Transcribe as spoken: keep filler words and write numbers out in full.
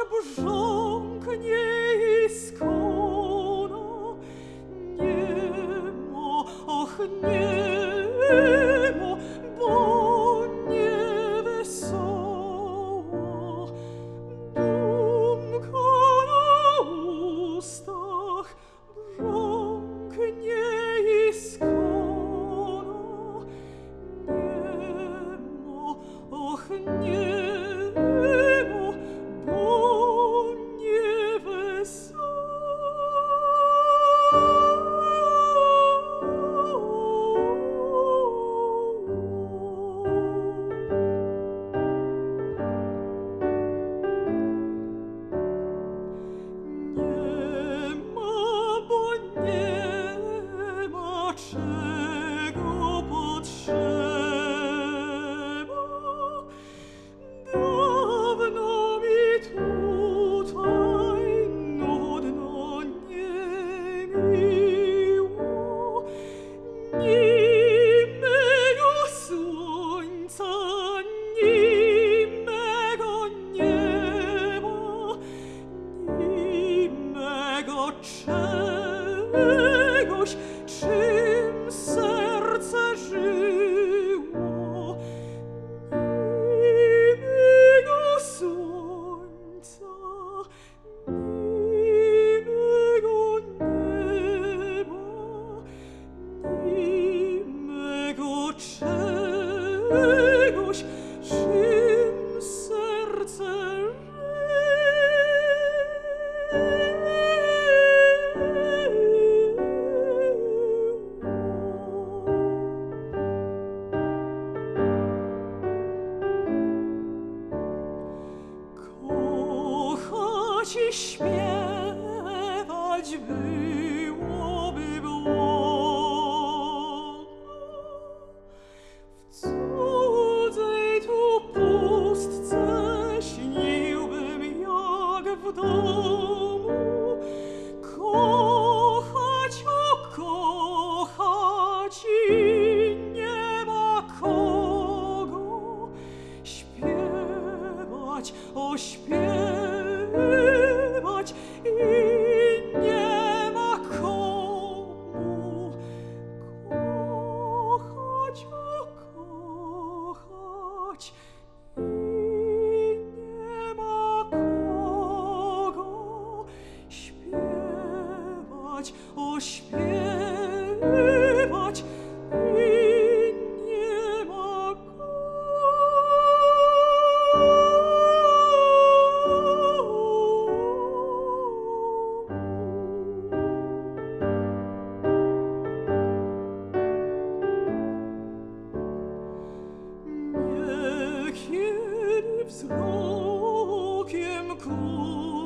brząknie i skona. Niemo, och niemo, bo nie wesoło. Dumka na ustach brząknie i skona. Niemo, och niemo, bo nie wesoło. Nie ma, bo nie ma czego potrzeba. Dawno mi tutaj nudno nie miło. Ni mego słońca, ni mego nieba, ni mego czegoś, czym serce żyło. Ni mego słońca, ni mego nieba, ni mego czegoś, czym serce kochać i śpiewać byłoby błogo. W cudzej tu pustce śniłbym jak w domu. Kochać, o kochać i nie ma kogo. Śpiewać, o śpiewać i nie ma komu. Kochać, o kochać i nie ma kogo. Śpiewać, o śpiewać i nie ma niekiedy wzrokiem ku